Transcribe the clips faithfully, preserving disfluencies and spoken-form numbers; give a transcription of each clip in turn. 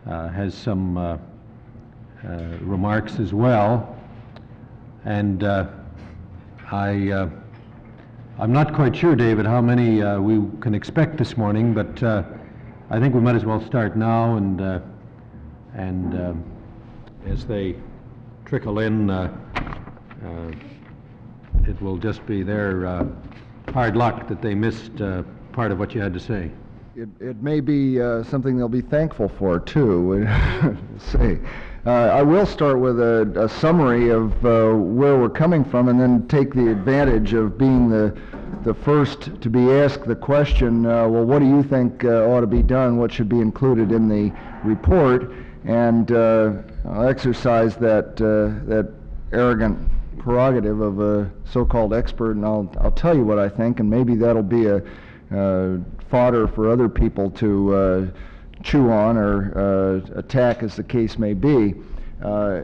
uh, has some uh, uh, remarks as well. And uh, I, uh, I'm not quite sure, David, how many uh, we can expect this morning, but uh, I think we might as well start now, and uh, and uh, as they trickle in, uh, uh, it will just be their uh, hard luck that they missed uh, part of what you had to say. It, it may be uh, something they'll be thankful for, too. Say, uh, I will start with a, a summary of uh, where we're coming from, and then take the advantage of being the the first to be asked the question, uh, well, what do you think uh, ought to be done? What should be included in the report? And uh, I'll exercise that uh, that arrogant prerogative of a so-called expert, and I'll I'll tell you what I think, and maybe that'll be a uh, fodder for other people to uh, chew on or uh, attack, as the case may be. Uh,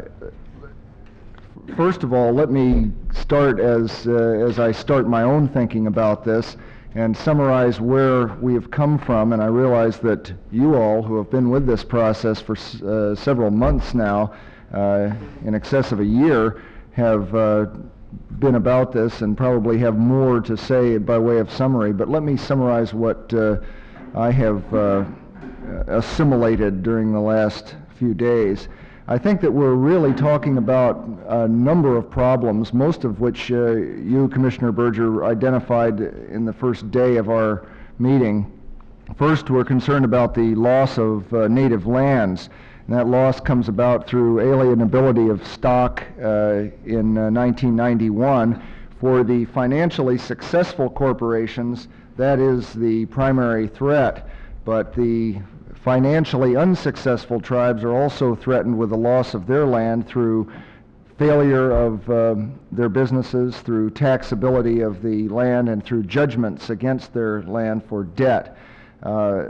first of all, let me start as uh, as I start my own thinking about this and summarize where we have come from. And I realize that you all, who have been with this process for uh, several months now, uh, in excess of a year, have uh, been about this and probably have more to say by way of summary. But let me summarize what uh, I have uh, assimilated during the last few days. I think that we're really talking about a number of problems, most of which uh, you, Commissioner Berger, identified in the first day of our meeting. First, we're concerned about the loss of uh, native lands. And that loss comes about through alienability of stock uh, in uh, nineteen ninety-one. For the financially successful corporations, that is the primary threat. But the financially unsuccessful tribes are also threatened with the loss of their land through failure of um, their businesses, through taxability of the land, and through judgments against their land for debt. Uh,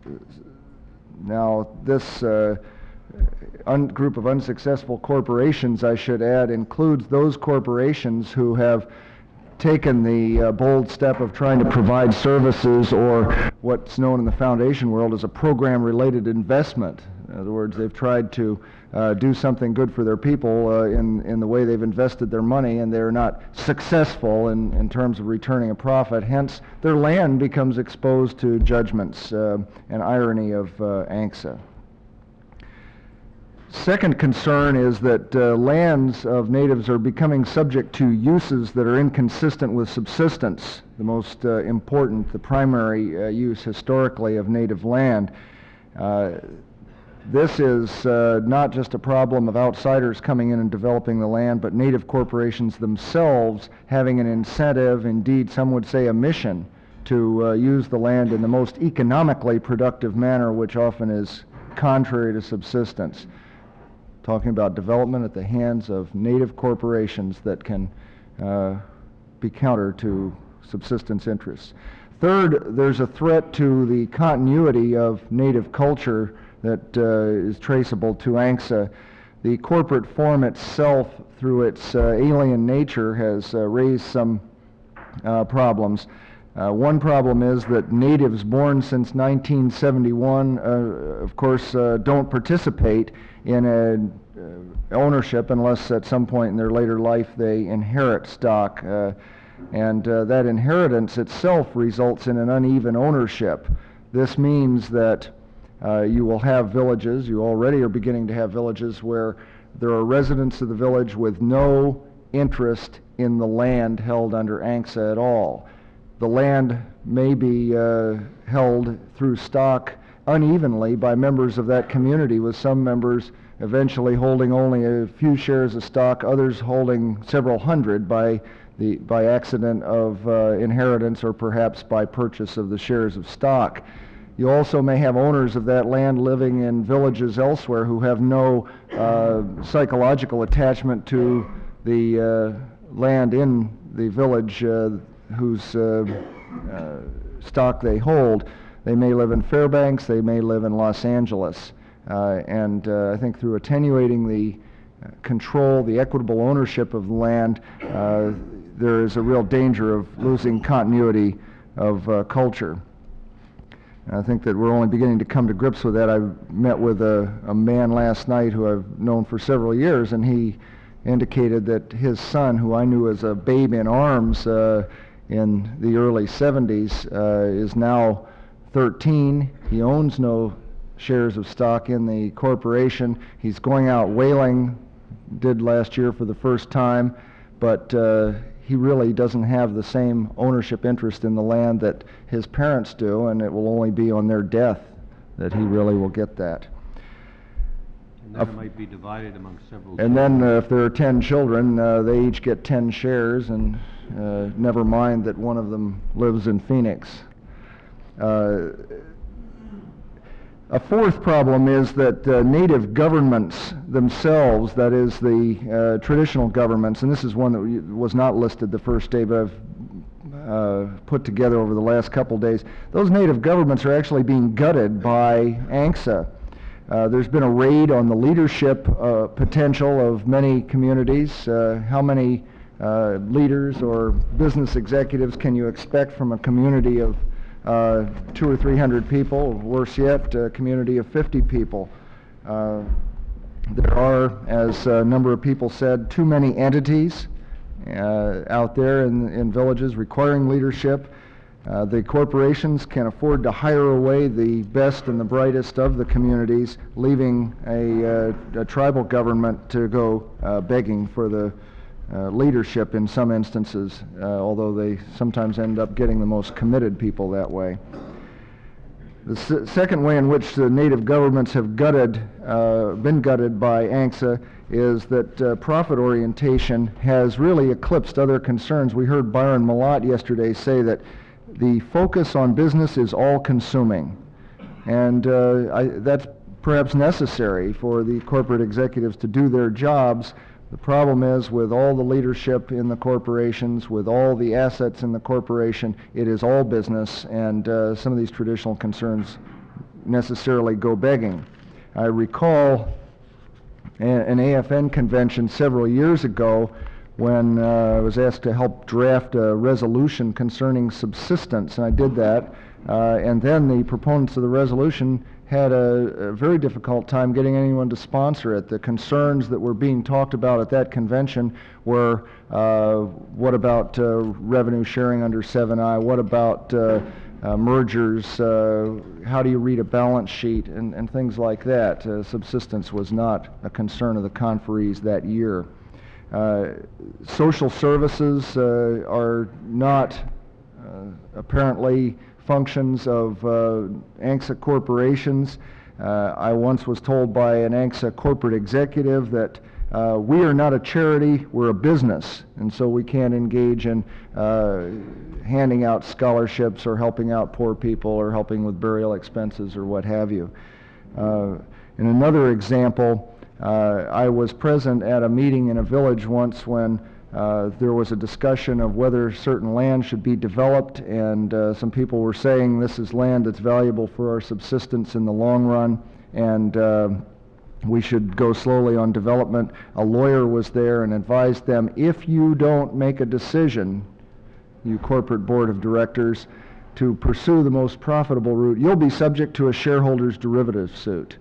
now, this uh, Un- group of unsuccessful corporations, I should add, includes those corporations who have taken the uh, bold step of trying to provide services, or what's known in the foundation world as a program-related investment. In other words, they've tried to uh, do something good for their people uh, in, in the way they've invested their money, and they're not successful in, in terms of returning a profit. Hence, their land becomes exposed to judgments uh, and irony of uh, ANCSA. Second concern is that uh, lands of natives are becoming subject to uses that are inconsistent with subsistence, the most uh, important, the primary uh, use historically of native land. Uh, this is uh, not just a problem of outsiders coming in and developing the land, but native corporations themselves having an incentive, indeed some would say a mission, to uh, use the land in the most economically productive manner, which often is contrary to subsistence. Talking about development at the hands of native corporations that can uh, be counter to subsistence interests. Third, there's a threat to the continuity of native culture that uh, is traceable to ANCSA. The corporate form itself, through its uh, alien nature, has uh, raised some uh, problems. Uh, one problem is that natives born since nineteen seventy-one, uh, of course, uh, don't participate in a, uh, ownership unless at some point in their later life they inherit stock. Uh, and uh, that inheritance itself results in an uneven ownership. This means that uh, you will have villages, you already are beginning to have villages, where there are residents of the village with no interest in the land held under ANCSA at all. The land may be uh, held through stock unevenly by members of that community, with some members eventually holding only a few shares of stock, others holding several hundred by the by accident of uh, inheritance, or perhaps by purchase of the shares of stock. You also may have owners of that land living in villages elsewhere who have no uh, psychological attachment to the uh, land in the village uh, whose uh, uh, stock they hold. They may live in Fairbanks, they may live in Los Angeles. Uh, and uh, I think through attenuating the uh, control, the equitable ownership of the land, uh, there is a real danger of losing continuity of uh, culture. I think that we're only beginning to come to grips with that. I met with a, a man last night who I've known for several years, and he indicated that his son, who I knew as a babe in arms uh, in the early seventies, uh, is now thirteen. He owns no shares of stock in the corporation. He's going out whaling, did last year for the first time, but uh, he really doesn't have the same ownership interest in the land that his parents do, and it will only be on their death that he really will get that. And then it might be divided among several. And then uh, if there are ten children, uh, they each get ten shares, and uh, never mind that one of them lives in Phoenix. Uh, A fourth problem is that uh, native governments themselves, that is the uh, traditional governments, and this is one that was not listed the first day, but I've uh, put together over the last couple days, those native governments are actually being gutted by ANCSA. Uh, there's been a raid on the leadership uh, potential of many communities. Uh, how many uh, leaders or business executives can you expect from a community of Uh, two or three hundred people, worse yet, a community of fifty people? Uh, there are, as a number of people said, too many entities uh, out there in, in villages requiring leadership. Uh, the corporations can afford to hire away the best and the brightest of the communities, leaving a, uh, a tribal government to go uh, begging for the Uh, leadership in some instances, uh, although they sometimes end up getting the most committed people that way. The s- second way in which the native governments have gutted, uh, been gutted by ANCSA is that uh, profit orientation has really eclipsed other concerns. We heard Byron Malott yesterday say that the focus on business is all-consuming, and uh, I, that's perhaps necessary for the corporate executives to do their jobs. The problem is, with all the leadership in the corporations, with all the assets in the corporation, it is all business, and uh, some of these traditional concerns necessarily go begging. I recall a- an A F N convention several years ago when uh, I was asked to help draft a resolution concerning subsistence, and I did that, uh, and then the proponents of the resolution had a, a very difficult time getting anyone to sponsor it. The concerns that were being talked about at that convention were, uh, what about uh, revenue sharing under seven I? What about uh, uh, mergers? Uh, how do you read a balance sheet? And, and things like that. Uh, subsistence was not a concern of the conferees that year. Uh, social services uh, are not uh, apparently functions of uh, ANCSA corporations. Uh, I once was told by an ANCSA corporate executive that uh, we are not a charity, we're a business, and so we can't engage in uh, handing out scholarships or helping out poor people or helping with burial expenses or what have you. Uh, in another example, uh, I was present at a meeting in a village once when Uh, there was a discussion of whether certain land should be developed, and uh, some people were saying this is land that's valuable for our subsistence in the long run, and uh, we should go slowly on development. A lawyer was there and advised them, if you don't make a decision, you corporate board of directors, to pursue the most profitable route, you'll be subject to a shareholders derivative suit.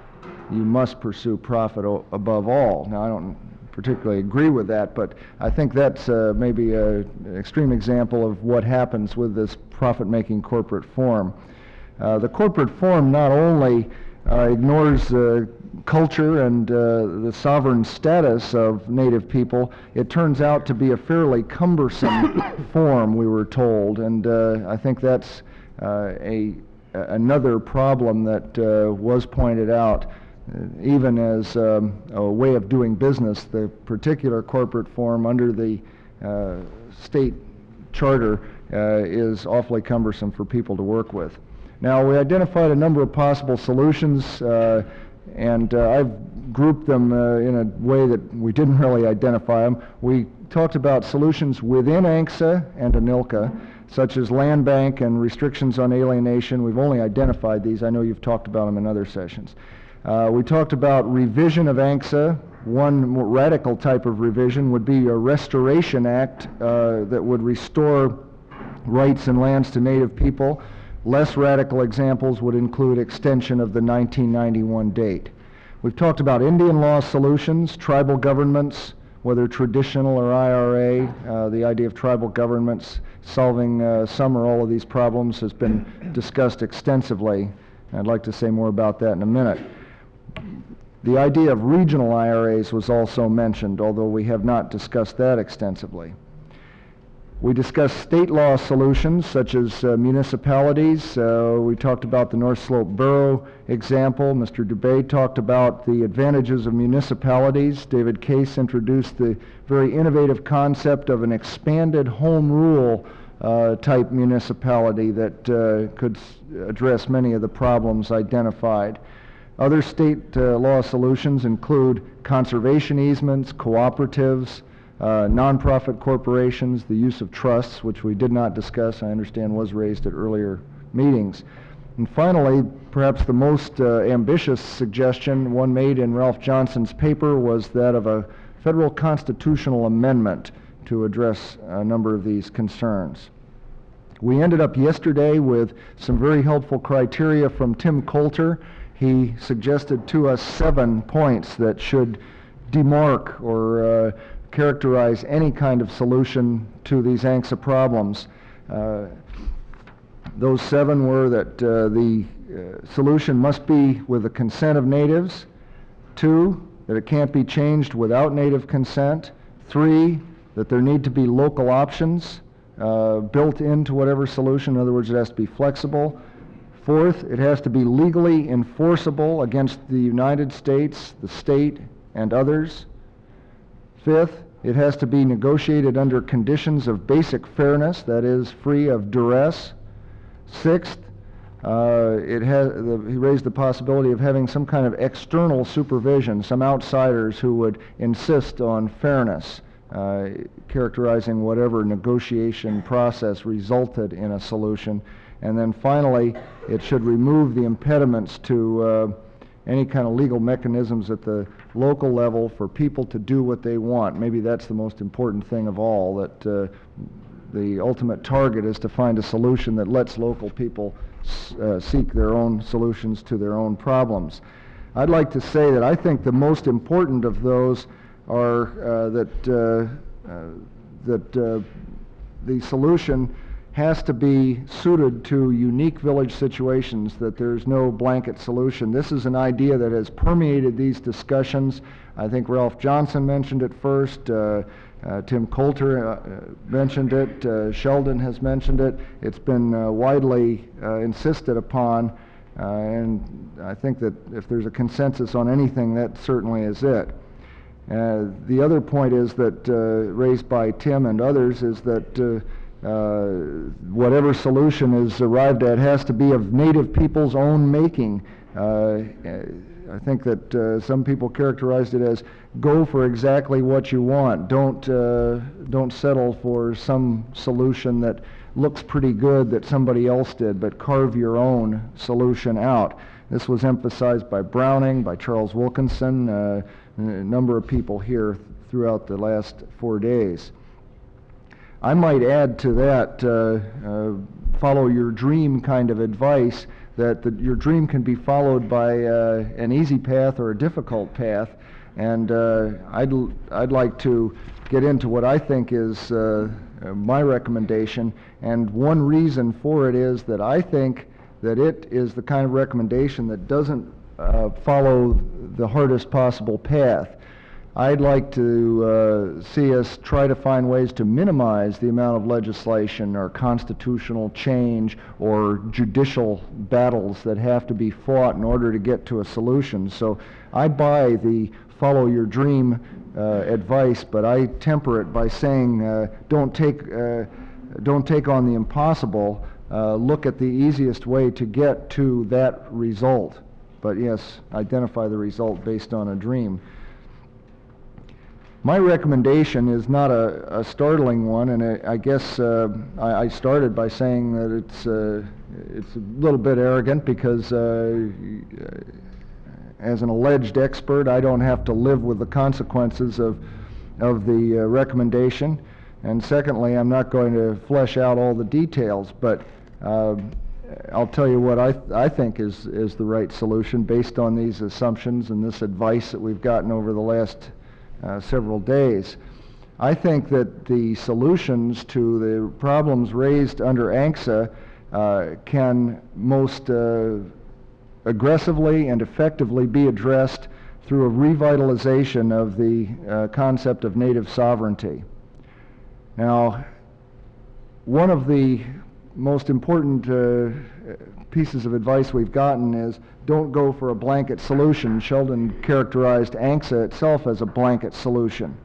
You must pursue profit o- above all. Now, I don't particularly agree with that, but I think that's uh, maybe a, an extreme example of what happens with this profit-making corporate form. Uh, the corporate form not only uh, ignores uh, culture and uh, the sovereign status of native people, it turns out to be a fairly cumbersome form, we were told, and uh, I think that's uh, a, another problem that uh, was pointed out. Uh, even as um, a way of doing business, the particular corporate form under the uh, state charter uh, is awfully cumbersome for people to work with. Now, we identified a number of possible solutions, uh, and uh, I've grouped them uh, in a way that we didn't really identify them. We talked about solutions within ANCSA and ANILCA, such as land bank and restrictions on alienation. We've only identified these. I know you've talked about them in other sessions. Uh, we talked about revision of ANCSA. One more radical type of revision would be a restoration act uh, that would restore rights and lands to native people. Less radical examples would include extension of the nineteen ninety-one date. We've talked about Indian law solutions, tribal governments, whether traditional or I R A. Uh, the idea of tribal governments solving uh, some or all of these problems has been discussed extensively. I'd like to say more about that in a minute. The idea of regional I R As was also mentioned, although we have not discussed that extensively. We discussed state law solutions such as uh, municipalities. Uh, we talked about the North Slope Borough example. Mister Dubé talked about the advantages of municipalities. David Case introduced the very innovative concept of an expanded home rule uh, type municipality that uh, could s- address many of the problems identified. Other state uh, law solutions include conservation easements, cooperatives, Uh, nonprofit corporations, the use of trusts, which we did not discuss, I understand was raised at earlier meetings. And finally, perhaps the most uh, ambitious suggestion, one made in Ralph Johnson's paper, was that of a federal constitutional amendment to address a number of these concerns. We ended up yesterday with some very helpful criteria from Tim Coulter. He suggested to us seven points that should demark or uh, characterize any kind of solution to these A N C S A problems. Uh, those seven were that uh, the uh, solution must be with the consent of natives. Two, that it can't be changed without native consent. Three, that there need to be local options uh, built into whatever solution. In other words, it has to be flexible. Fourth, it has to be legally enforceable against the United States, the state, and others. Fifth, it has to be negotiated under conditions of basic fairness, that is, free of duress. Sixth, uh, it has, the, he raised the possibility of having some kind of external supervision, some outsiders who would insist on fairness, uh, characterizing whatever negotiation process resulted in a solution. And then finally, it should remove the impediments to uh, any kind of legal mechanisms at the local level for people to do what they want. Maybe that's the most important thing of all, that uh, the ultimate target is to find a solution that lets local people uh, seek their own solutions to their own problems. I'd like to say that I think the most important of those are uh, that, uh, uh, that uh, the solution has to be suited to unique village situations, that there's no blanket solution. This is an idea that has permeated these discussions. I think Ralph Johnson mentioned it first, uh, uh, Tim Coulter uh, mentioned it, uh, Sheldon has mentioned it. It's been uh, widely uh, insisted upon, uh, and I think that if there's a consensus on anything, that certainly is it. Uh, the other point is that, uh, raised by Tim and others, is that uh, Uh, whatever solution is arrived at has to be of native people's own making. Uh, I think that uh, some people characterized it as go for exactly what you want. Don't uh, don't settle for some solution that looks pretty good that somebody else did, but carve your own solution out. This was emphasized by Browning, by Charles Wilkinson, uh, a number of people here throughout the last four days. I might add to that, uh, uh, follow your dream kind of advice, that the, your dream can be followed by uh, an easy path or a difficult path, and uh, I'd, l- I'd like to get into what I think is uh, uh, my recommendation, and one reason for it is that I think that it is the kind of recommendation that doesn't uh, follow the hardest possible path. I'd like to uh, see us try to find ways to minimize the amount of legislation or constitutional change or judicial battles that have to be fought in order to get to a solution. So I buy the follow your dream uh, advice, but I temper it by saying uh, don't take uh, don't take on the impossible. Uh, look at the easiest way to get to that result. But yes, identify the result based on a dream. My recommendation is not a, a startling one, and I, I guess uh, I, I started by saying that it's uh, it's a little bit arrogant because uh, as an alleged expert, I don't have to live with the consequences of of the uh, recommendation. And secondly, I'm not going to flesh out all the details, but uh, I'll tell you what I, th- I think is, is the right solution based on these assumptions and this advice that we've gotten over the last uh, several days. I think that the solutions to the problems raised under ANCSA uh, can most uh, aggressively and effectively be addressed through a revitalization of the uh, concept of native sovereignty. Now, one of the most important uh, pieces of advice we've gotten is don't go for a blanket solution. Sheldon characterized ANCSA itself as a blanket solution.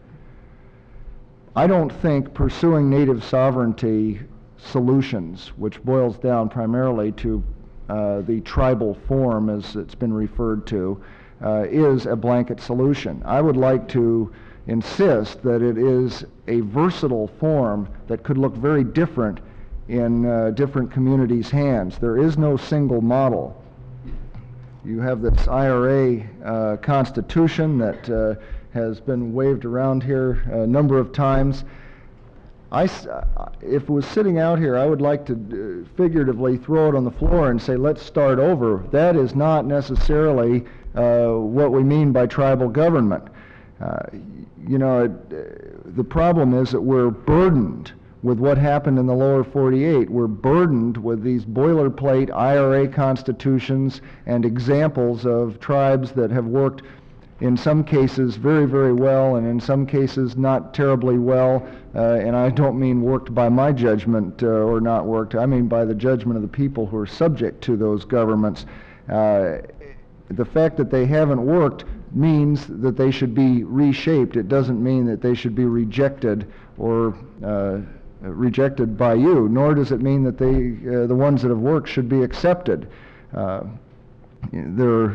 I don't think pursuing native sovereignty solutions, which boils down primarily to uh, the tribal form as it's been referred to, uh, is a blanket solution. I would like to insist that it is a versatile form that could look very different in uh, different communities' hands. There is no single model. You have this I R A uh, constitution that uh, has been waved around here a number of times. I, if it was sitting out here, I would like to uh, figuratively throw it on the floor and say, let's start over. That is not necessarily uh, what we mean by tribal government. Uh, you know, it, uh, the problem is that we're burdened with what happened in the lower forty-eight. We're burdened with these boilerplate I R A constitutions and examples of tribes that have worked in some cases very, very well, and in some cases not terribly well. Uh, and I don't mean worked by my judgment uh, or not worked. I mean by the judgment of the people who are subject to those governments. Uh, the fact that they haven't worked means that they should be reshaped. It doesn't mean that they should be rejected or uh, rejected by you, nor does it mean that they, uh, the ones that have worked should be accepted. Uh, there,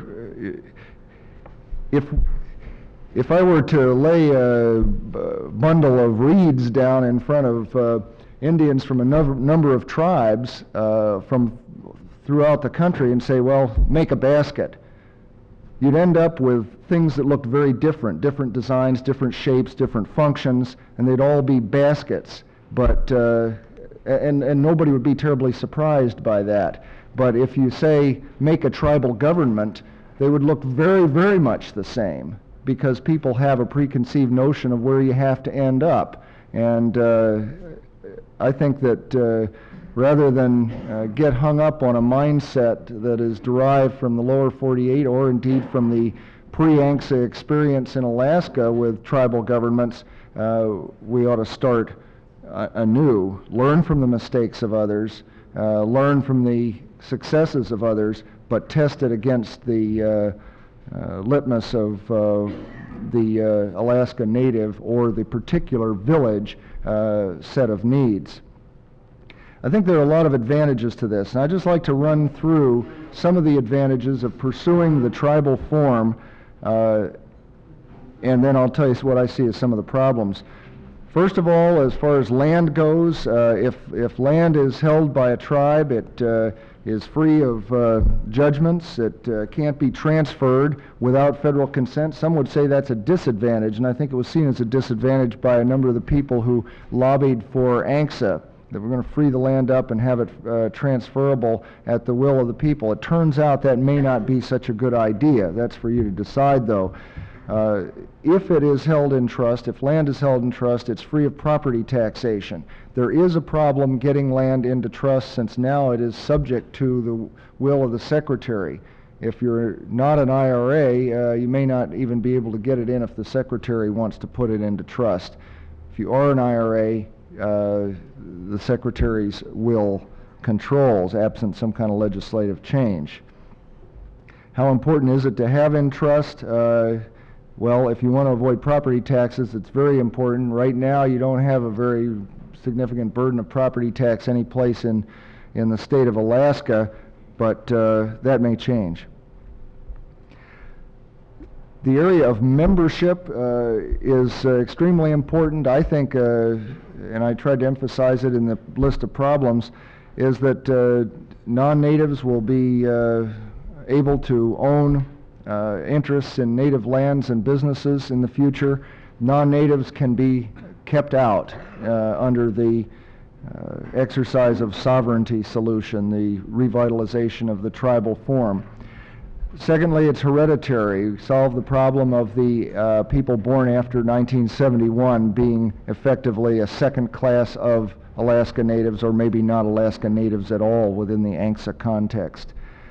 if, if I were to lay a, a bundle of reeds down in front of uh, Indians from a number, number of tribes uh, from throughout the country and say, well, make a basket, you'd end up with things that looked very different, different designs, different shapes, different functions, and they'd all be baskets. But, uh, and, and nobody would be terribly surprised by that. But if you say, make a tribal government, they would look very, very much the same, because people have a preconceived notion of where you have to end up. And uh, I think that uh, rather than uh, get hung up on a mindset that is derived from the lower forty-eight, or indeed from the pre-ANCSA experience in Alaska with tribal governments, uh, we ought to start uh, anew, learn from the mistakes of others, uh, learn from the successes of others, but test it against the uh, uh, litmus of uh, the uh, Alaska Native or the particular village uh, set of needs. I think there are a lot of advantages to this, and I'd just like to run through some of the advantages of pursuing the tribal form, uh, and then I'll tell you what I see as some of the problems. First of all, as far as land goes, uh, if, if land is held by a tribe, it uh, is free of uh, judgments. It uh, can't be transferred without federal consent. Some would say that's a disadvantage, and I think it was seen as a disadvantage by a number of the people who lobbied for ANCSA, that we're going to free the land up and have it uh, transferable at the will of the people. It turns out that may not be such a good idea. That's for you to decide, though. Uh, if it is held in trust, if land is held in trust, it's free of property taxation. There is a problem getting land into trust, since now it is subject to the will of the Secretary. If you're not an I R A, uh, you may not even be able to get it in if the Secretary wants to put it into trust. If you are an I R A, uh, the Secretary's will controls, absent some kind of legislative change. How important is it to have in trust? Uh, Well, if you want to avoid property taxes, it's very important. Right now, you don't have a very significant burden of property tax any place in, in the state of Alaska, but uh, that may change. The area of membership uh, is uh, extremely important. I think, uh, and I tried to emphasize it in the list of problems, is that uh, non-natives will be uh, able to own Uh, interests in native lands and businesses in the future. Non-natives can be kept out uh, under the uh, exercise of sovereignty solution, the revitalization of the tribal form. Secondly, it's hereditary. Solve the problem of the uh, people born after nineteen seventy-one being effectively a second class of Alaska Natives, or maybe not Alaska Natives at all within the A N C S A context.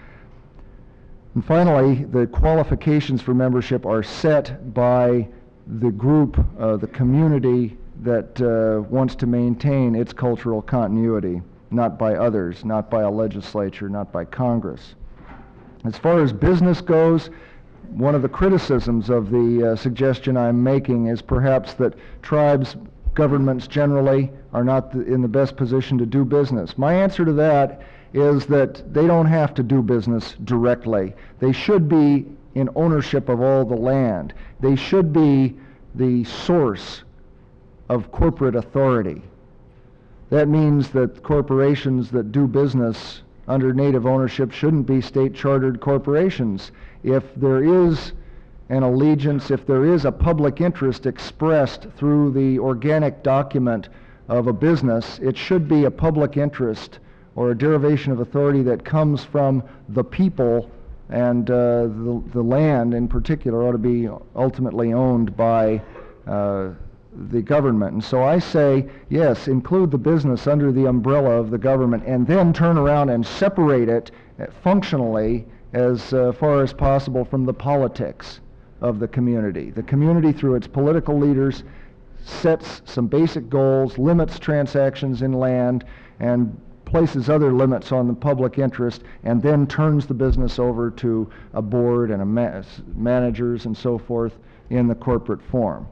And finally, the qualifications for membership are set by the group, uh, the community that uh, wants to maintain its cultural continuity, not by others, not by a legislature, not by Congress. As far as business goes, one of the criticisms of the uh, suggestion I'm making is perhaps that tribes, governments generally, are not the, in the best position to do business. My answer to that is that they don't have to do business directly. They should be in ownership of all the land. They should be the source of corporate authority. That means that corporations that do business under Native ownership shouldn't be state-chartered corporations. If there is an allegiance, if there is a public interest expressed through the organic document of a business, it should be a public interest or a derivation of authority that comes from the people, and uh, the, the land in particular ought to be ultimately owned by uh, the government. And so I say, yes, include the business under the umbrella of the government, and then turn around and separate it functionally as uh, far as possible from the politics of the community. The community, through its political leaders, sets some basic goals, limits transactions in land, and places other limits on the public interest, and then turns the business over to a board and a ma- managers and so forth in the corporate form.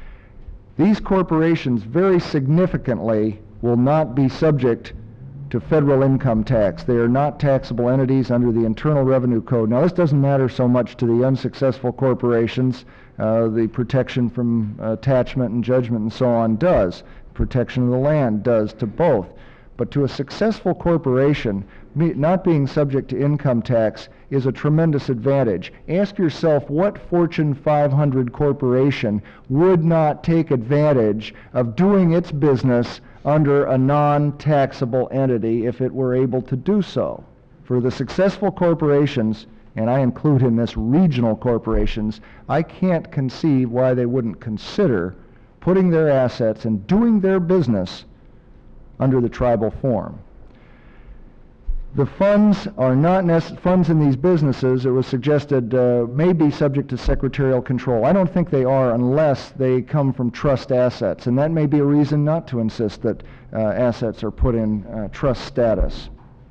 These corporations very significantly will not be subject to federal income tax. They are not taxable entities under the Internal Revenue Code. Now, this doesn't matter so much to the unsuccessful corporations. Uh, the protection from uh, attachment and judgment and so on does. Protection of the land does to both. But to a successful corporation, me, not being subject to income tax is a tremendous advantage. Ask yourself, what Fortune five hundred corporation would not take advantage of doing its business under a non-taxable entity if it were able to do so? For the successful corporations, and I include in this regional corporations, I can't conceive why they wouldn't consider putting their assets and doing their business under the tribal form. The funds are not nec- funds in these businesses, it was suggested, uh, may be subject to secretarial control. I don't think they are unless they come from trust assets, and that may be a reason not to insist that uh, assets are put in uh, trust status.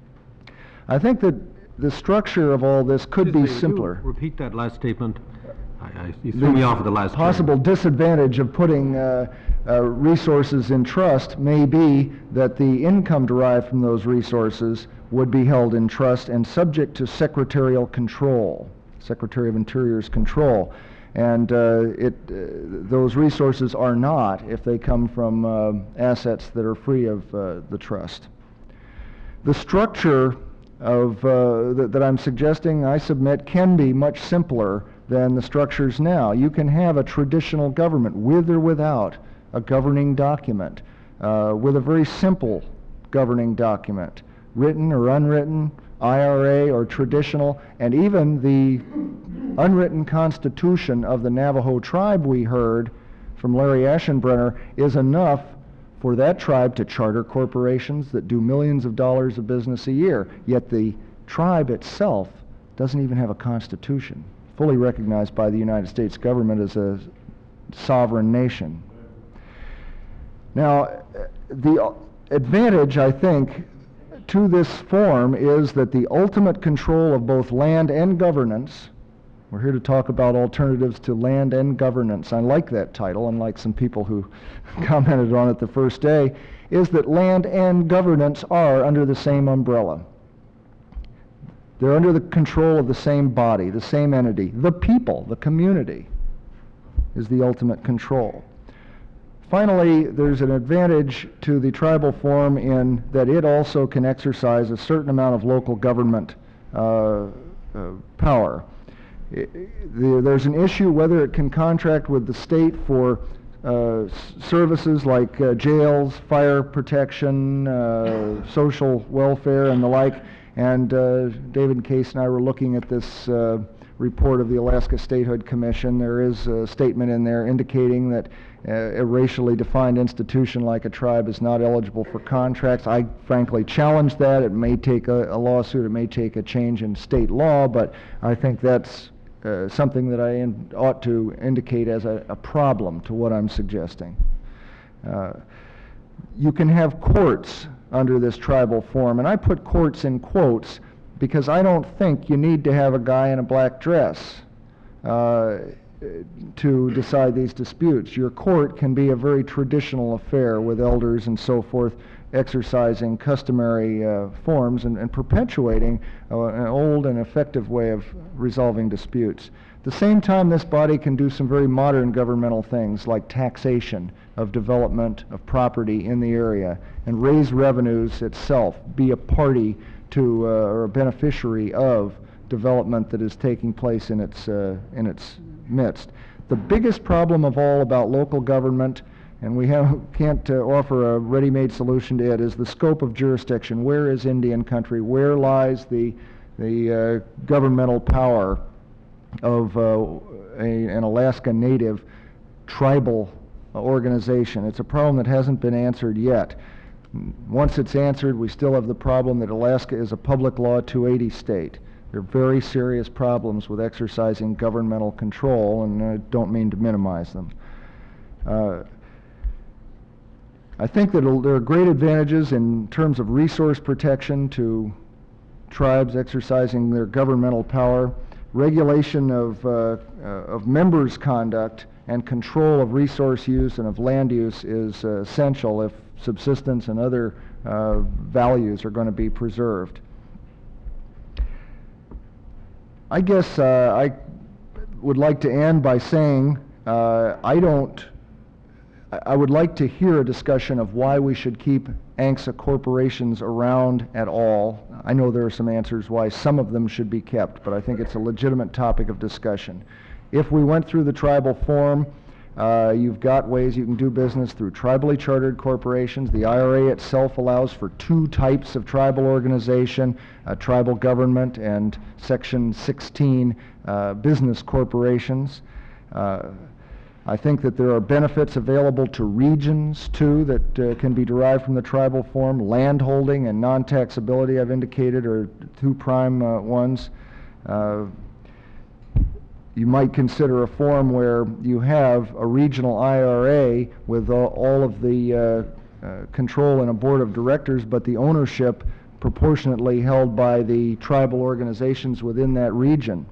I think that the structure of all this could be simpler. Repeat that last statement. I, I, you threw me off at the last possible term. Disadvantage of putting uh, uh, resources in trust may be that the income derived from those resources would be held in trust and subject to secretarial control, Secretary of Interior's control. And uh, it, uh, those resources are not if they come from uh, assets that are free of uh, the trust. The structure of uh, th- that I'm suggesting, I submit, can be much simpler than the structures now. You can have a traditional government with or without a governing document, uh, with a very simple governing document, written or unwritten, I R A or traditional, and even the unwritten constitution of the Navajo tribe we heard from Larry Aschenbrenner is enough for that tribe to charter corporations that do millions of dollars of business a year. Yet the tribe itself doesn't even have a constitution, fully recognized by the United States government as a sovereign nation. Now, the advantage, I think, to this form is that the ultimate control of both land and governance, we're here to talk about alternatives to land and governance. I like that title, unlike some people who commented on it the first day, is that land and governance are under the same umbrella. They're under the control of the same body, the same entity. The people, the community, is the ultimate control. Finally, there's an advantage to the tribal form in that it also can exercise a certain amount of local government uh, uh, power. It, the, there's an issue whether it can contract with the state for uh, s- services like uh, jails, fire protection, uh, social welfare, and the like. And uh, David Case and I were looking at this uh, report of the Alaska Statehood Commission. There is a statement in there indicating that uh, a racially defined institution like a tribe is not eligible for contracts. I frankly challenge that. It may take a, a lawsuit, it may take a change in state law, but I think that's uh, something that I in, ought to indicate as a, a problem to what I'm suggesting. Uh, you can have courts under this tribal form, and I put courts in quotes because I don't think you need to have a guy in a black dress uh, to decide these disputes. Your court can be a very traditional affair with elders and so forth exercising customary uh, forms and, and perpetuating uh, an old and effective way of resolving disputes. At the same time, this body can do some very modern governmental things like taxation of development of property in the area and raise revenues itself, be a party to uh, or a beneficiary of development that is taking place in its uh, in its midst. The biggest problem of all about local government, and we have, can't uh, offer a ready-made solution to it, is the scope of jurisdiction. Where is Indian country? Where lies the the uh, governmental power of uh, a, an Alaska Native tribal organization? It's a problem that hasn't been answered yet. Once it's answered, we still have the problem that Alaska is a public law two eighty state. There are very serious problems with exercising governmental control, and I don't mean to minimize them. Uh, I think that there are great advantages in terms of resource protection to tribes exercising their governmental power, regulation of, uh, uh, of members' conduct, and control of resource use and of land use is uh, essential if subsistence and other uh, values are going to be preserved. I guess uh, I would like to end by saying uh, I don't, I would like to hear a discussion of why we should keep A N C S A corporations around at all. I know there are some answers why some of them should be kept, but I think it's a legitimate topic of discussion. If we went through the tribal form, uh, you've got ways you can do business through tribally chartered corporations. The I R A itself allows for two types of tribal organization, uh, tribal government and Section sixteen uh, business corporations. Uh, I think that there are benefits available to regions, too, that uh, can be derived from the tribal form. Landholding and non-taxability, I've indicated, are two prime uh, ones. Uh, you might consider a form where you have a regional I R A with uh, all of the uh, uh, control in a board of directors, but the ownership proportionately held by the tribal organizations within that region.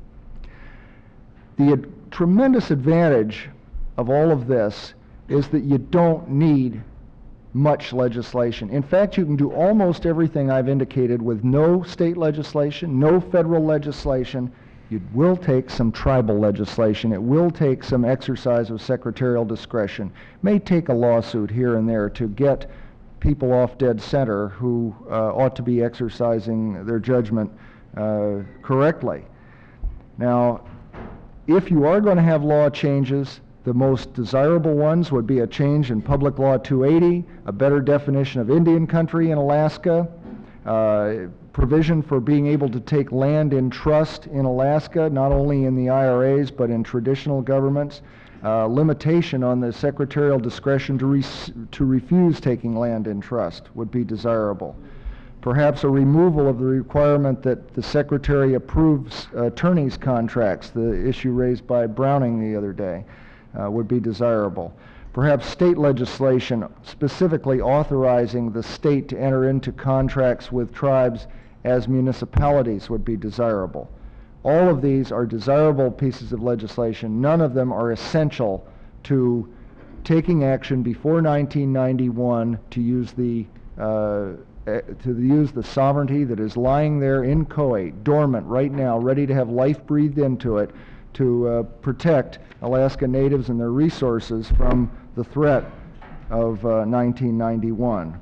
The ad- tremendous advantage of all of this is that you don't need much legislation. In fact, you can do almost everything I've indicated with no state legislation, no federal legislation. It will take some tribal legislation. It will take some exercise of secretarial discretion. It may take a lawsuit here and there to get people off dead center who uh, ought to be exercising their judgment uh, correctly. Now, if you are going to have law changes, the most desirable ones would be a change in Public Law two eighty, a better definition of Indian country in Alaska, uh, provision for being able to take land in trust in Alaska, not only in the I R As but in traditional governments, uh, limitation on the secretarial discretion to, re- to refuse taking land in trust would be desirable. Perhaps a removal of the requirement that the Secretary approves attorneys' contracts, the issue raised by Browning the other day, uh, would be desirable. Perhaps state legislation specifically authorizing the state to enter into contracts with tribes as municipalities would be desirable. All of these are desirable pieces of legislation. None of them are essential to taking action before nineteen ninety-one to use the uh, to use the sovereignty that is lying there in Coe, dormant right now, ready to have life breathed into it, to uh, protect Alaska Natives and their resources from the threat of uh, nineteen ninety-one.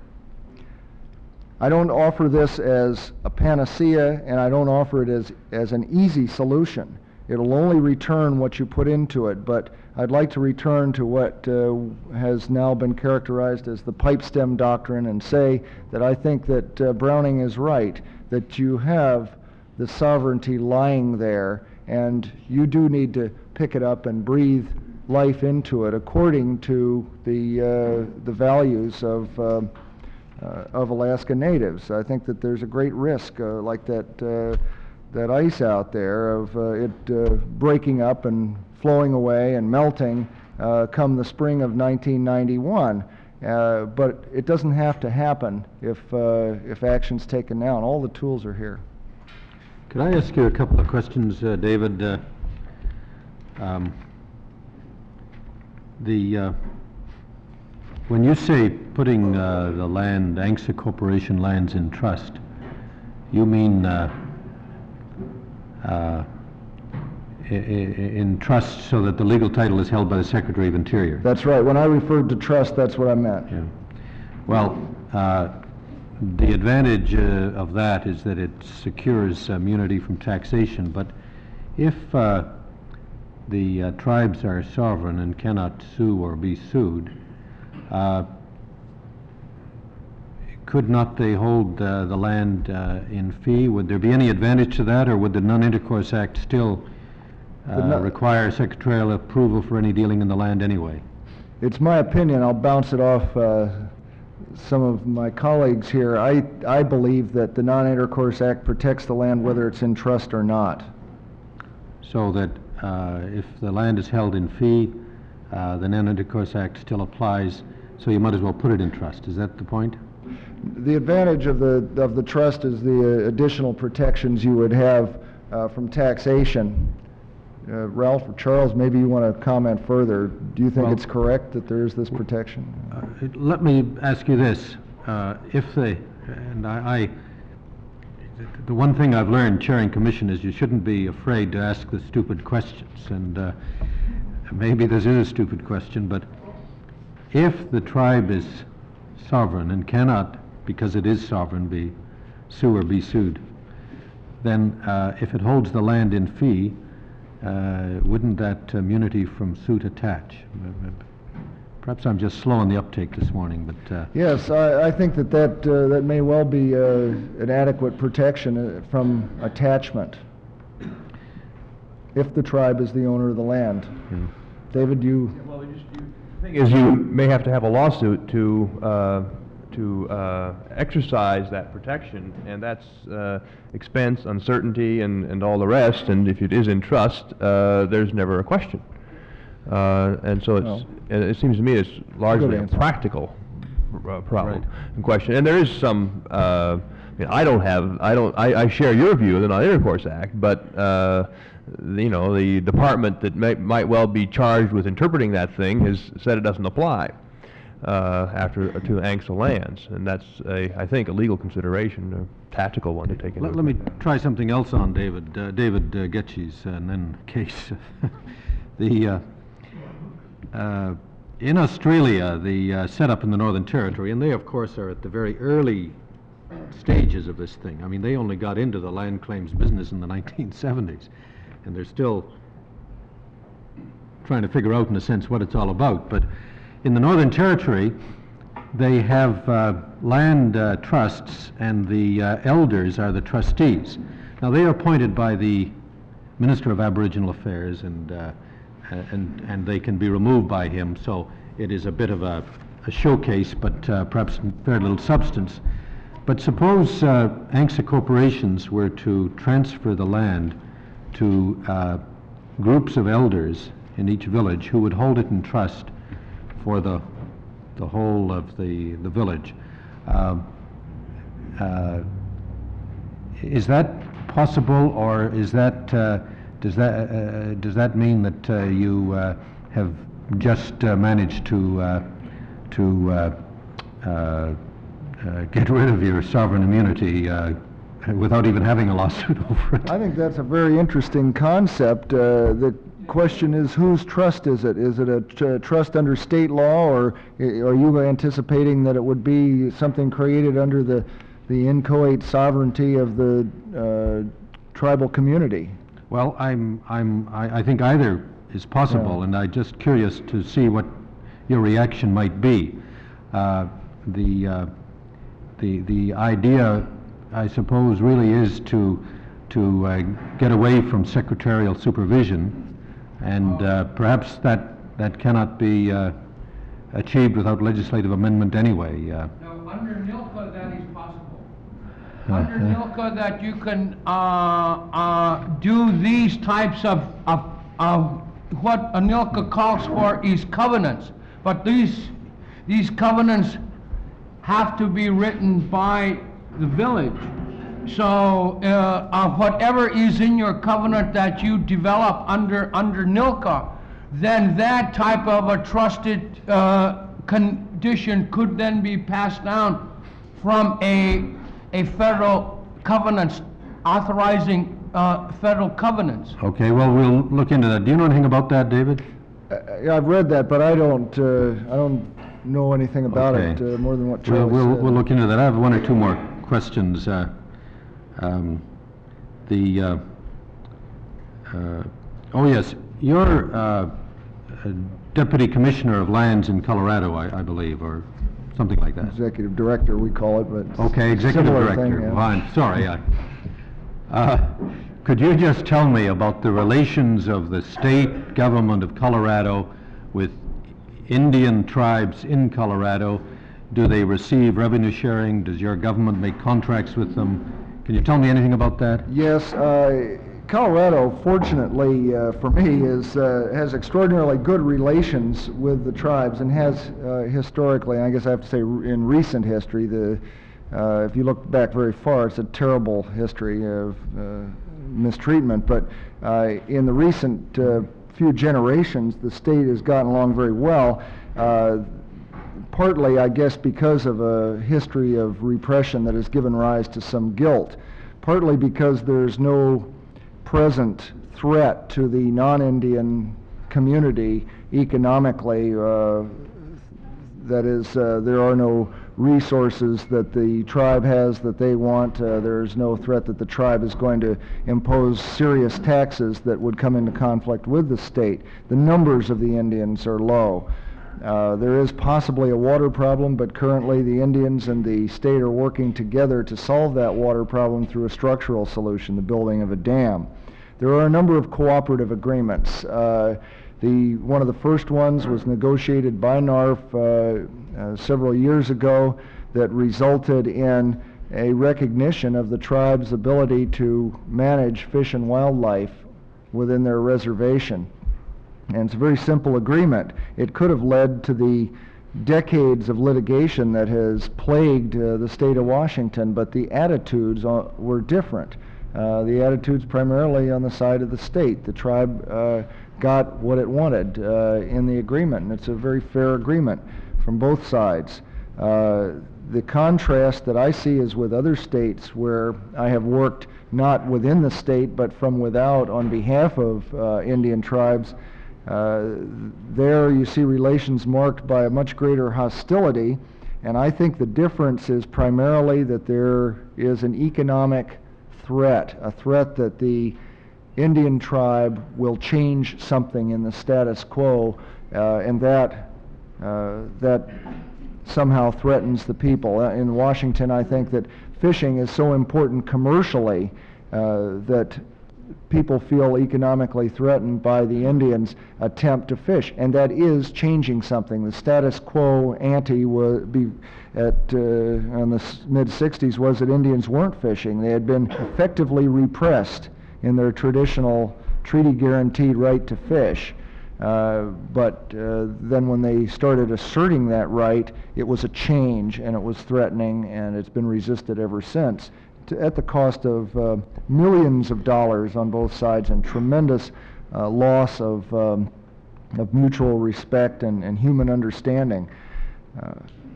I don't offer this as a panacea, and I don't offer it as, as an easy solution. It'll only return what you put into it, but I'd like to return to what uh, has now been characterized as the pipe stem doctrine and say that I think that uh, Browning is right, that you have the sovereignty lying there, and you do need to pick it up and breathe life into it according to the uh, the values of uh, uh, of Alaska Natives. I think that there's a great risk, uh, like that uh, that ice out there, of uh, it uh, breaking up and flowing away and melting uh, come the spring of nineteen ninety-one. Uh, but it doesn't have to happen if uh, if action's taken now, and all the tools are here. Could I ask you a couple of questions, uh, David? Uh, um, the uh, when you say putting uh, the land, ANCSA Corporation lands in trust, you mean uh, uh, i- i- in trust so that the legal title is held by the Secretary of Interior? That's right. When I referred to trust, that's what I meant. Yeah. Well, uh, the advantage uh, of that is that it secures immunity from taxation, but if uh, the uh, tribes are sovereign and cannot sue or be sued, uh, could not they hold uh, the land uh, in fee? Would there be any advantage to that, or would the Non-Intercourse Act still uh, The non- require secretarial approval for any dealing in the land anyway? It's my opinion. I'll bounce it off uh, some of my colleagues here. I, I believe that the Non-Intercourse Act protects the land whether it's in trust or not. So that uh, if the land is held in fee, uh, the Non-Intercourse Act still applies, so you might as well put it in trust. Is that the point? The advantage of the of the trust is the uh, additional protections you would have uh, from taxation. Uh, Ralph or Charles, maybe you want to comment further. Do you think Well- it's correct that there is this protection? Uh, it- let me ask you this. Uh, if they, and I, I, the one thing I've learned chairing commission is you shouldn't be afraid to ask the stupid questions, and uh, maybe this is a stupid question, but if the tribe is sovereign and cannot, because it is sovereign, be sue or be sued, then uh, if it holds the land in fee, uh, wouldn't that immunity from suit attach? Perhaps I'm just slow on the uptake this morning, but uh, Yes, I, I think that that, uh, that may well be uh, an adequate protection uh, from attachment if the tribe is the owner of the land. yeah. David, you, Well, you just, you, the thing is, you may have to have a lawsuit to, uh, to, uh, exercise that protection, and that's, uh, expense, uncertainty, and, and all the rest, and if it is in trust, uh, there's never a question. Uh, and so it's, Well, and it seems to me it's largely a answer. practical, uh, problem Right. in question, and there is some, uh, I mean, I don't have, I don't, I, I share your view of the Non-Intercourse Act, but, uh, the- you know, the department that may, might well be charged with interpreting that thing has said it doesn't apply, uh, after, to ANCSA lands, and that's a, I think, a legal consideration, a tactical one to take into Let, let me account. try something else on David, uh, David uh, Getchie's, and then Case. The, uh, uh, in Australia, the uh, setup in the Northern Territory, and they of course are at the very early stages of this thing. I mean, they only got into the land claims business in the nineteen seventies, and they're still trying to figure out in a sense what it's all about. But in the Northern Territory, they have uh, land uh, trusts, and the uh, elders are the trustees. Now, they are appointed by the Minister of Aboriginal Affairs, and uh, and and they can be removed by him. So it is a bit of a, a showcase, but uh, perhaps very little substance. But suppose uh, ANCSA corporations were to transfer the land to uh, groups of elders in each village who would hold it in trust for the the whole of the the village. Uh, uh, is that possible, or is that uh, does that uh, does that mean that uh, you uh, have just uh, managed to uh, to uh, uh, uh, get rid of your sovereign immunity uh, without even having a lawsuit over it? I think that's a very interesting concept. Uh, the question is, whose trust is it? Is it a tr- trust under state law, or i- are you anticipating that it would be something created under the, the inchoate sovereignty of the uh, tribal community? Well, I'm, I'm, I, I think either is possible, Yeah. and I'm just curious to see what your reaction might be. Uh, the, uh, the, the idea, I suppose, really is to, to uh, get away from secretarial supervision, and uh, perhaps that, that cannot be uh, achieved without legislative amendment anyway. Uh, No, under NILCA that is possible. Uh, Under uh. NILCA that you can uh, uh, do these types of, of, of, what NILCA calls for is covenants. But these, these covenants have to be written by the village. So uh, uh, whatever is in your covenant that you develop under, under NILCA, then that type of a trusted uh, condition could then be passed down from a, a federal covenants, authorizing uh, federal covenants. Okay, well, we'll look into that. Do you know anything about that, David? Uh, yeah, I've read that, but I don't, uh, I don't know anything about it, Okay. uh, more than what We'll, Charlie we'll, said. we'll look into that. I have one or two more questions. Uh, um, the, uh, uh, oh yes, you're uh, a Deputy Commissioner of Lands in Colorado, I, I believe, or something like that. Executive Director, we call it, but... Okay, Executive similar Director. thing, yeah. Well, I'm sorry. I, uh, could you just tell me about the relations of the state government of Colorado with Indian tribes in Colorado? Do they receive revenue sharing? Does your government make contracts with them? Can you tell me anything about that? Yes, uh, Colorado, fortunately uh, for me, is, uh, has extraordinarily good relations with the tribes, and has uh, historically, and I guess I have to say r- in recent history, the, uh, if you look back very far, it's a terrible history of uh, mistreatment, but uh, in the recent uh, few generations, the state has gotten along very well. Uh, partly, I guess, because of a history of repression that has given rise to some guilt, partly because there's no present threat to the non-Indian community economically. Uh, that is, uh, there are no resources that the tribe has that they want. Uh, there's no threat that the tribe is going to impose serious taxes that would come into conflict with the state. The numbers of the Indians are low. Uh, there is possibly a water problem, but currently the Indians and the state are working together to solve that water problem through a structural solution, the building of a dam. There are a number of cooperative agreements. Uh, the, one of the first ones was negotiated by NARF uh, uh, several years ago that resulted in a recognition of the tribe's ability to manage fish and wildlife within their reservation. And it's a very simple agreement. It could have led to the decades of litigation that has plagued uh, the state of Washington, but the attitudes uh, were different. Uh, the attitudes primarily on the side of the state. The tribe uh, got what it wanted uh, in the agreement, and it's a very fair agreement from both sides. Uh, the contrast that I see is with other states where I have worked not within the state but from without on behalf of uh, Indian tribes. Uh, there you see relations marked by a much greater hostility, and I think the difference is primarily that there is an economic threat, a threat that the Indian tribe will change something in the status quo, uh, and that uh, that somehow threatens the people. Uh, in Washington, I think that fishing is so important commercially uh, that people feel economically threatened by the Indians' attempt to fish, and that is changing something. The status quo ante was be at uh, in the mid sixties was that Indians weren't fishing. They had been effectively repressed in their traditional treaty-guaranteed right to fish. Uh, but uh, then when they started asserting that right, it was a change, and it was threatening, and it's been resisted ever since, to, at the cost of uh, millions of dollars on both sides and tremendous uh, loss of, um, of mutual respect and, and human understanding. Uh,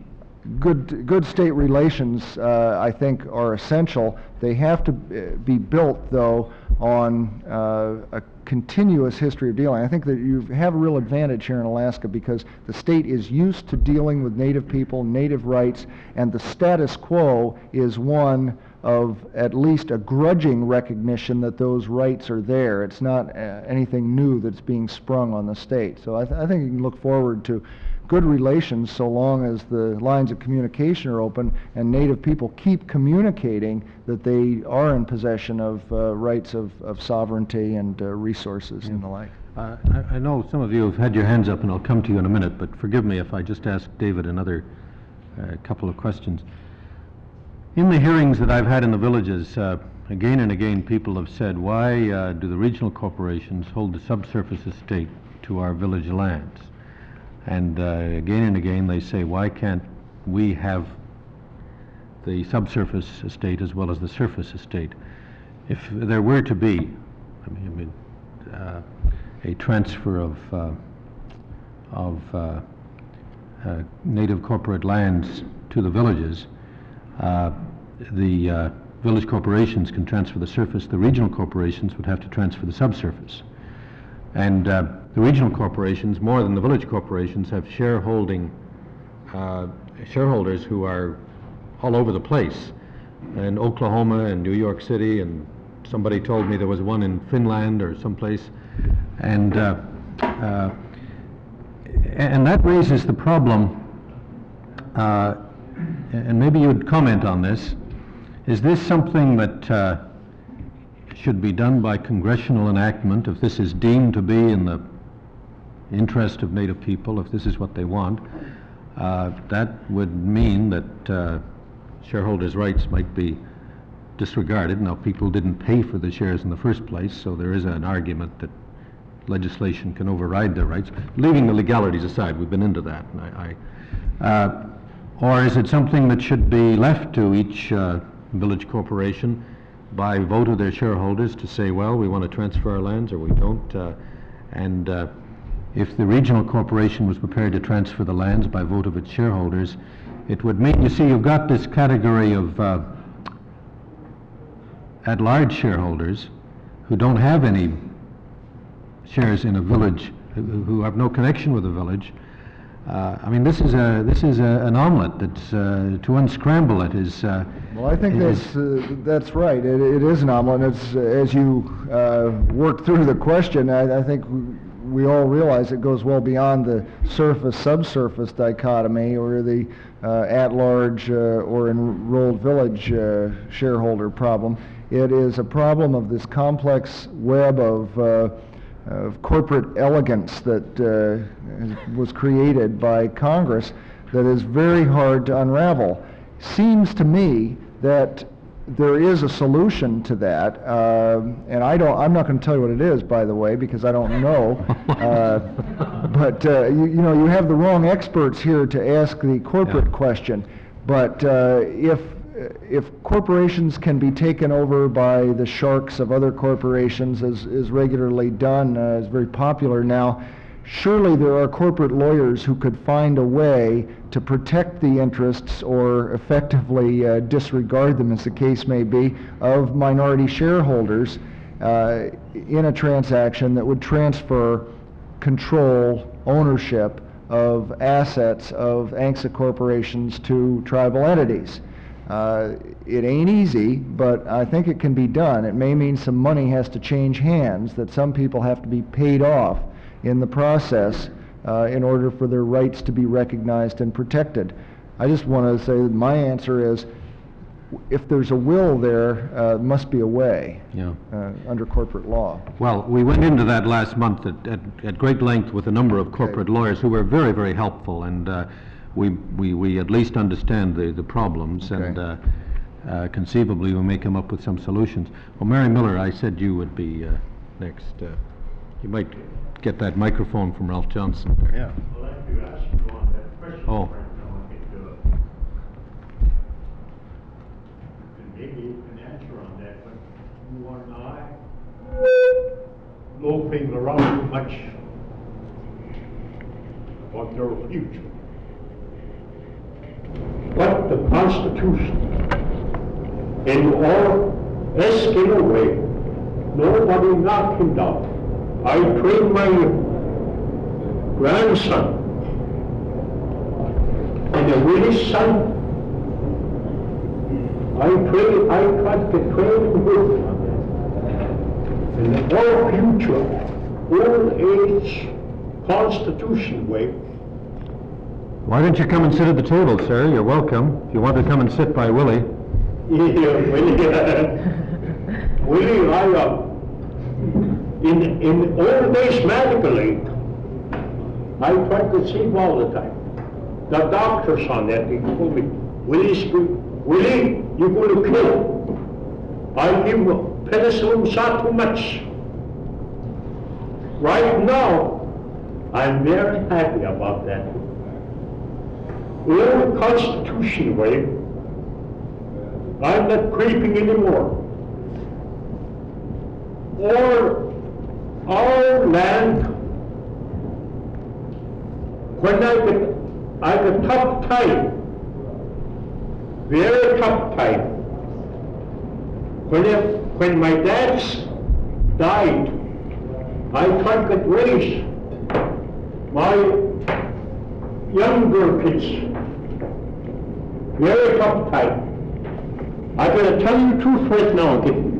Good, good state relations, uh, I think, are essential. They have to be built, though, on uh, a continuous history of dealing. I think that you have a real advantage here in Alaska because the state is used to dealing with Native people, Native rights, and the status quo is one of at least a grudging recognition that those rights are there. It's not uh, anything new that's being sprung on the state. So I, th- I think you can look forward to good relations so long as the lines of communication are open and Native people keep communicating that they are in possession of uh, rights of, of sovereignty and uh, resources and the like. Uh, I, I know some of you have had your hands up, and I'll come to you in a minute, but forgive me if I just ask David another uh, couple of questions. In the hearings that I've had in the villages, uh, again and again people have said, why uh, do the regional corporations hold the subsurface estate to our village lands? And uh, again and again they say, why can't we have the subsurface estate as well as the surface estate? If there were to be, I mean, I mean uh, a transfer of, uh, of uh, uh, native corporate lands to the villages, uh, the uh, village corporations can transfer the surface, the regional corporations would have to transfer the subsurface. And uh, the regional corporations, more than the village corporations, have shareholding uh, shareholders who are all over the place, in Oklahoma and New York City, and somebody told me there was one in Finland or someplace, and uh, uh, and that raises the problem. Uh, and maybe you'd comment on this. Is this something that uh, should be done by congressional enactment, if this is deemed to be in the interest of Native people, if this is what they want? Uh, that would mean that uh, shareholders' rights might be disregarded. Now, people didn't pay for the shares in the first place, so there is an argument that legislation can override their rights. Leaving the legalities aside, we've been into that. And I, I, uh, or is it something that should be left to each uh, village corporation by vote of their shareholders to say, well, we want to transfer our lands or we don't? Uh, and uh, if the regional corporation was prepared to transfer the lands by vote of its shareholders, it would mean, you see, you've got this category of uh, at-large shareholders who don't have any shares in a village, who, who have no connection with the village. Uh, I mean, this is a this is a, an omelet that's uh, to unscramble it is. Uh, Well, I think is- that's uh, that's right. It, it is an omelet. And it's uh, as you uh, work through the question, I, I think we all realize it goes well beyond the surface-subsurface dichotomy or the uh, at-large uh, or enrolled village uh, shareholder problem. It is a problem of this complex web of uh, of corporate elegance that uh, was created by Congress that is very hard to unravel. Seems to me that there is a solution to that, uh, and I don't. I'm not going to tell you what it is, by the way, because I don't know. Uh, but uh, you, you know, you have the wrong experts here to ask the corporate Yeah. question. But uh, if if corporations can be taken over by the sharks of other corporations, as is regularly done, uh, is very popular now, surely there are corporate lawyers who could find a way to protect the interests or effectively uh, disregard them, as the case may be, of minority shareholders uh, in a transaction that would transfer control, ownership of assets of A N C S A corporations to tribal entities. Uh, it ain't easy, but I think it can be done. It may mean some money has to change hands, that some people have to be paid off in the process uh, in order for their rights to be recognized and protected. I just want to say that my answer is, if there's a will there, uh, must be a way yeah. uh, under corporate law. Well, we went into that last month at, at, at great length with a number of corporate lawyers who were very, very helpful, and uh, we, we, we at least understand the, the problems, Okay. and uh, uh, conceivably we may come up with some solutions. Well, Mary Miller, I said you would be uh, next. Uh, you might get that microphone from Ralph Johnson. Yeah. Well, like you asked you on that question, Oh. Frank, I want to get to it. And maybe you can answer on that, but you are not loafing around too much about their future. But the Constitution, and you all asking away, nobody knocked him down. I trained my grandson and the Willis son I trade, I tried to trade and work on that. In our future, old age constitution way, Why don't you come and sit at the table, sir? You're welcome. If you want to come and sit by Willie. yeah, Willie, uh, Willie, I, uh, in, in old days medical aid, I tried to see him all the time. The doctors on that, they told me, Willie, Willie, you're going to kill. I give him penicillin shot too much. Right now, I'm very happy about that. The old Constitution way, I'm not creeping anymore. Or our land, when I get, I get tough time, very tough time. When, I, when my dad's died, I tried to raise my younger kids. Very tough time. I'm going to tell you the truth right now, kid.